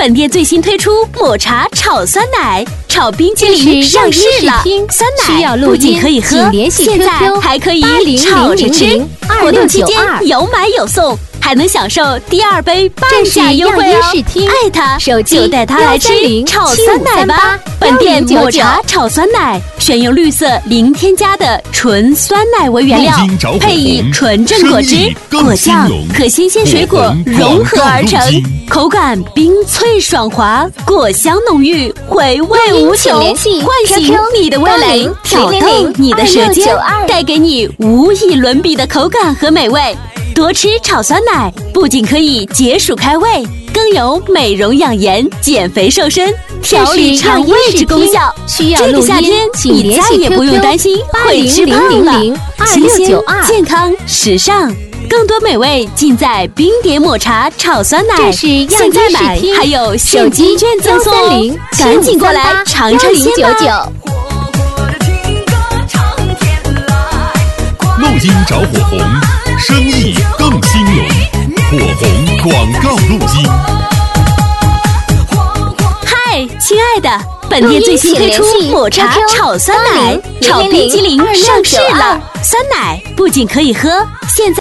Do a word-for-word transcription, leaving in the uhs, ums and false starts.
本店最新推出抹茶炒酸奶，炒冰淇淋上市了。酸奶不仅可以喝，现在还可以炒着吃。活动期间有买有送，还能享受第二杯半价优惠哦！爱它就带它来吃炒酸奶吧。本店抹茶炒酸奶选用绿色零添加的纯酸奶为原料，配以纯正果汁、果酱和新鲜水果融合而成，口感冰脆爽滑，果香浓郁，回味无穷。唤醒你的味蕾，挑动你的舌尖，带给你无以伦比的口感和美味。多吃炒酸奶不仅可以解暑开胃，更有美容养颜、减肥瘦身、调理肠胃之功效。这个夏天你再也不用担心会吃胖了。新鲜、健康、时尚，更多美味尽在冰蝶抹茶炒酸奶。现在买还有现金券赠送哦，赶紧过来尝尝鲜吧！ 录音找火红，生意更兴隆。火红广告录音。 嗨，亲爱的，本店最新推出抹茶炒酸奶，炒冰激凌上市了。酸奶不仅可以喝，现在